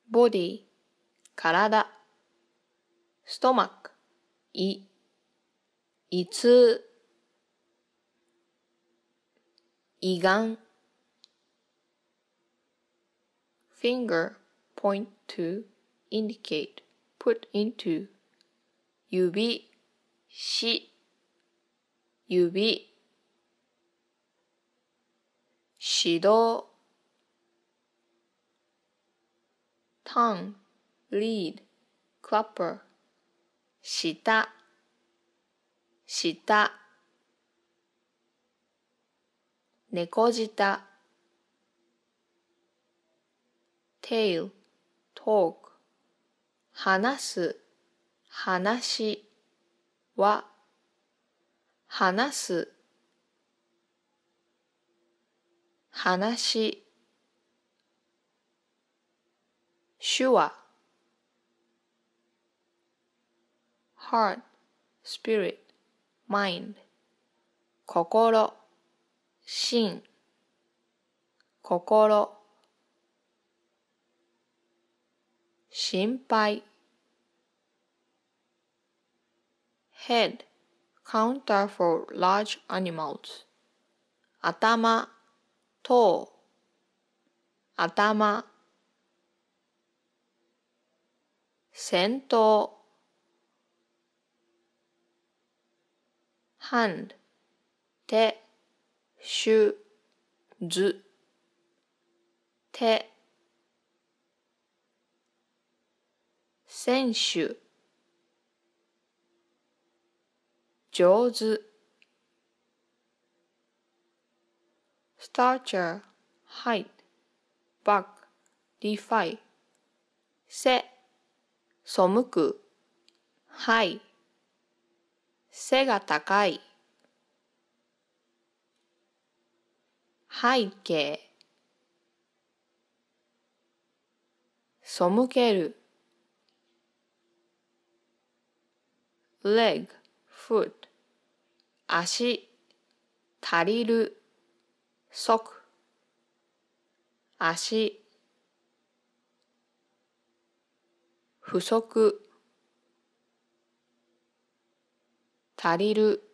body 体 stomach 胃痛胃がん finger point to indicate put into 指し指指導 tongue lead clapper 下下猫舌 tail talk 話す話は話す話手話 heart spirit mind 心心心心配 head counter for large animals 頭頭頭先頭 hand 手手図手選手上手 stature height back defy 背背くhigh 背が高い背景背ける leg foot 足足りる足足不足足りる